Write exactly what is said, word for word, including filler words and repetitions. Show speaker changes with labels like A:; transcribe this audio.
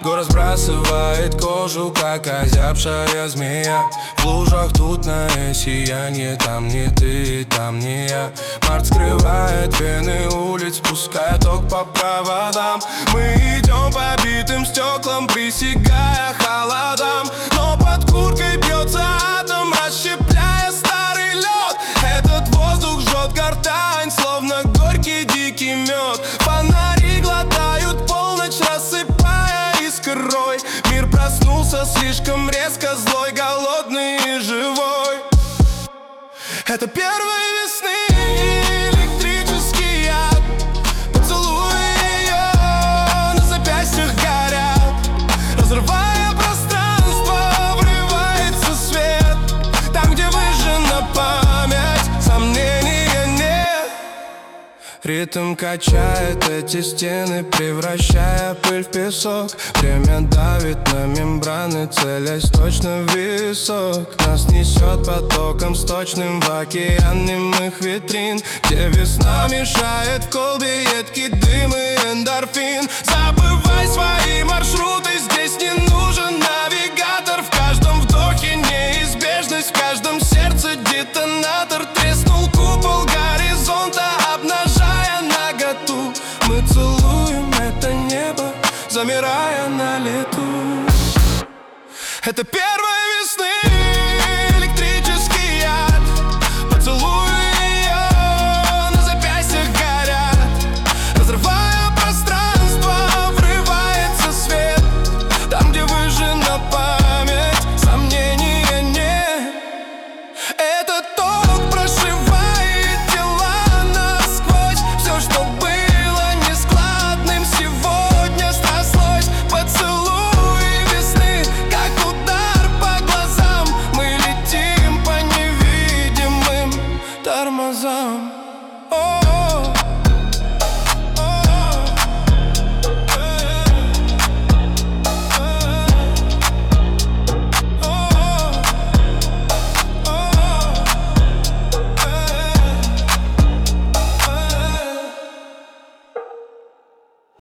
A: Город сбрасывает кожу, как озябшая змея. В лужах тутное сияние, там не ты, там не я. Март скрывает вены улиц, пуская ток по проводам. Мы идем по битым стеклам, присягая холодам. Но под курткой бьется атом, расщепляя старый лед. Этот воздух жжет гортань, словно горький дикий мед. Фонари глотают полночь, рассыпая искрой. Мир проснулся слишком резко, злой, голодный и живой. Это первой весны электрический яд. Поцелуи ее на запястьях горят. Разрывая пространство, врывается свет. Там, где выжжена память, сомнения нет. Ритм качает эти стены, превращая пыль в песок. Время давит на мембраны, целясь точно в висок. Нас несет потоком сточным в океан немых витрин, где весна мешает в колбе едкий дым и эндорфин. Забывай свои маршруты, здесь не нужен навигатор. В каждом вдохе неизбежность, в каждом сердце детонатор. Треснул купол горизонта, обнажая наготу. Мы целуем это небо, замирая на лету. Это первой весны